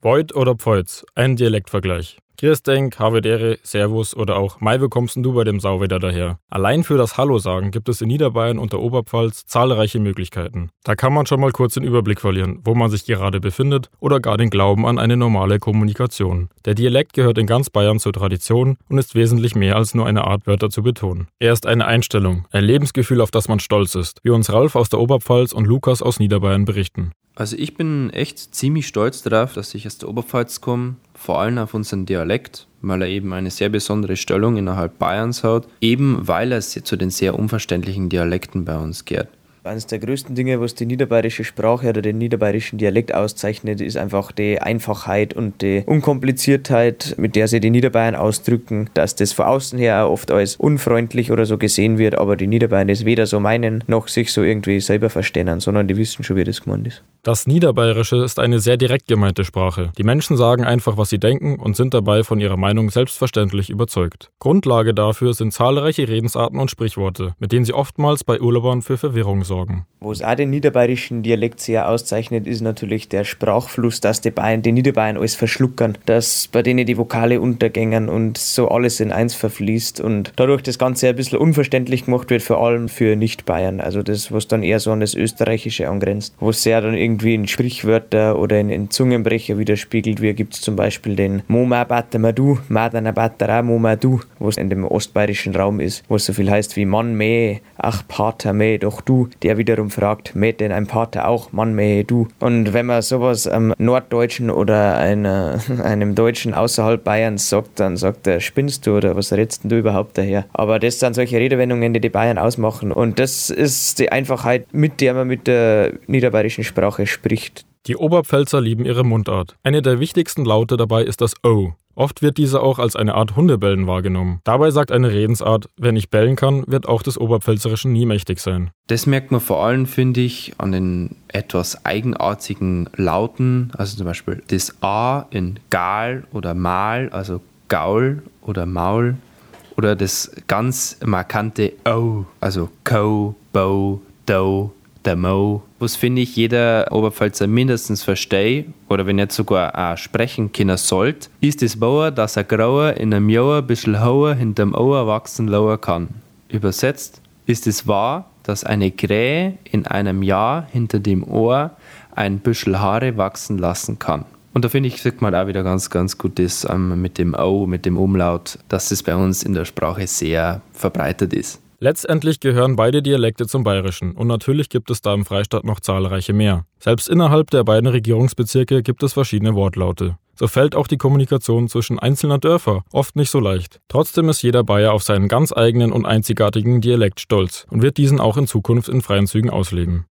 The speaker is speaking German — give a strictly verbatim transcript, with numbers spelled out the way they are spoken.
Beut oder Pfeutz, ein Dialektvergleich. Grüß denk, habe dere, Servus oder auch Mai, wie kommst denn du bei dem Sauwetter daher? Allein für das Hallo sagen gibt es in Niederbayern und der Oberpfalz zahlreiche Möglichkeiten. Da kann man schon mal kurz den Überblick verlieren, wo man sich gerade befindet oder gar den Glauben an eine normale Kommunikation. Der Dialekt gehört in ganz Bayern zur Tradition und ist wesentlich mehr als nur eine Art, Wörter zu betonen. Er ist eine Einstellung, ein Lebensgefühl, auf das man stolz ist, wie uns Ralf aus der Oberpfalz und Lukas aus Niederbayern berichten. Also ich bin echt ziemlich stolz darauf, dass ich aus der Oberpfalz komme, vor allem auf unseren Dialekt, weil er eben eine sehr besondere Stellung innerhalb Bayerns hat, eben weil er zu den sehr unverständlichen Dialekten bei uns gehört. Eines der größten Dinge, was die niederbayerische Sprache oder den niederbayerischen Dialekt auszeichnet, ist einfach die Einfachheit und die Unkompliziertheit, mit der sie die Niederbayern ausdrücken, dass das von außen her auch oft als unfreundlich oder so gesehen wird, aber die Niederbayern das weder so meinen, noch sich so irgendwie selber verstehen, sondern die wissen schon, wie das gemeint ist. Das Niederbayerische ist eine sehr direkt gemeinte Sprache. Die Menschen sagen einfach, was sie denken und sind dabei von ihrer Meinung selbstverständlich überzeugt. Grundlage dafür sind zahlreiche Redensarten und Sprichworte, mit denen sie oftmals bei Urlaubern für Verwirrung sorgen. Wo es auch den niederbayerischen Dialekt sehr auszeichnet, ist natürlich der Sprachfluss, dass die Bayern, die Niederbayern alles verschluckern, dass bei denen die Vokale untergängen und so alles in eins verfließt und dadurch das Ganze ein bisschen unverständlich gemacht wird, vor allem für Nicht-Bayern. Also das, was dann eher so an das Österreichische angrenzt, wo es sehr dann irgendwie in Sprichwörter oder in, in Zungenbrecher widerspiegelt wird, gibt es zum Beispiel den Moma Batamadu, Madana Batara Momadu, wo es in dem ostbayerischen Raum ist, wo es so viel heißt wie Mann meh, ach Pater meh, doch du, der wiederum fragt, mäht denn ein Pater auch, Mann meh, du. Und wenn man sowas am Norddeutschen oder einer, einem Deutschen außerhalb Bayerns sagt, dann sagt er, spinnst du oder was redest denn du überhaupt daher? Aber das sind solche Redewendungen, die die Bayern ausmachen und das ist die Einfachheit, mit der man mit der niederbayerischen Sprache spricht. Die Oberpfälzer lieben ihre Mundart. Eine der wichtigsten Laute dabei ist das O. Oft wird diese auch als eine Art Hundebellen wahrgenommen. Dabei sagt eine Redensart, wer nicht bellen kann, wird auch des Oberpfälzerischen nie mächtig sein. Das merkt man vor allem, finde ich, an den etwas eigenartigen Lauten, also zum Beispiel das A in Gal oder Mal, also Gaul oder Maul, oder das ganz markante O, also Co, Bo, Do, der Mo, was finde ich jeder Oberpfälzer mindestens versteht oder wenn nicht sogar auch sprechen können sollte, ist das Bauer, dass ein Grauer in einem Jahr ein bisschen hoher hinterm Ohr wachsen lauer kann. Übersetzt ist es wahr, dass eine Krähe in einem Jahr hinter dem Ohr ein bisschen Haare wachsen lassen kann. Und da finde ich, sieht man auch wieder ganz, ganz gut das ähm, mit dem O, mit dem Umlaut, dass das bei uns in der Sprache sehr verbreitet ist. Letztendlich gehören beide Dialekte zum Bayerischen und natürlich gibt es da im Freistaat noch zahlreiche mehr. Selbst innerhalb der beiden Regierungsbezirke gibt es verschiedene Wortlaute. So fällt auch die Kommunikation zwischen einzelner Dörfer oft nicht so leicht. Trotzdem ist jeder Bayer auf seinen ganz eigenen und einzigartigen Dialekt stolz und wird diesen auch in Zukunft in freien Zügen ausleben.